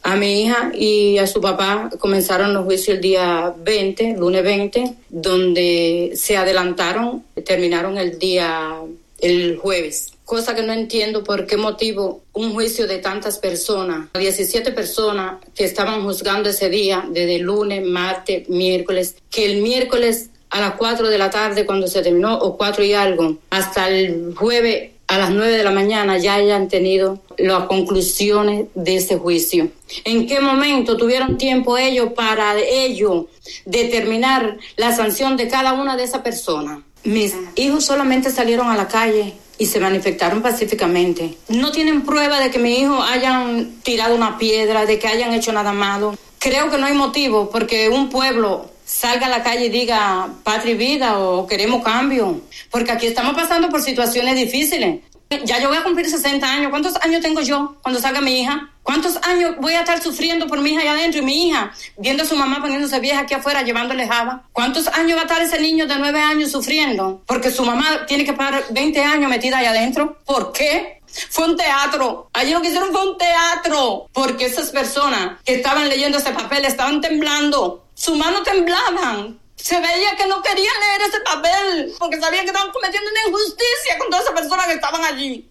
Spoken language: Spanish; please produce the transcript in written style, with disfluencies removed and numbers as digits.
a mi hija y a su papá comenzaron los juicios el día 20, lunes 20, donde se adelantaron, terminaron el jueves. Cosa que no entiendo por qué motivo un juicio de tantas personas, 17 personas que estaban juzgando ese día, desde lunes, martes, miércoles, que el miércoles a las 4 de la tarde cuando se terminó, o 4 y algo, hasta el jueves a las 9 de la mañana ya hayan tenido las conclusiones de ese juicio. ¿En qué momento tuvieron tiempo ellos para determinar la sanción de cada una de esas personas? Mis hijos solamente salieron a la calle y se manifestaron pacíficamente. No tienen prueba de que mis hijos hayan tirado una piedra, de que hayan hecho nada malo. Creo que no hay motivo porque un pueblo salga a la calle y diga patria y vida o queremos cambio, porque aquí estamos pasando por situaciones difíciles. Ya yo voy a cumplir 60 años. ¿Cuántos años tengo yo cuando salga mi hija? ¿Cuántos años voy a estar sufriendo por mi hija allá adentro y mi hija viendo a su mamá poniéndose vieja aquí afuera llevándole java? ¿Cuántos años va a estar ese niño de 9 años sufriendo porque su mamá tiene que pagar 20 años metida allá adentro? ¿Por qué? Fue un teatro. Allí lo que hicieron fue un teatro, porque esas personas que estaban leyendo ese papel estaban temblando. Sus manos temblaban. Se veía que no querían leer ese papel porque sabían que estaban cometiendo una injusticia con todas esas personas que estaban allí.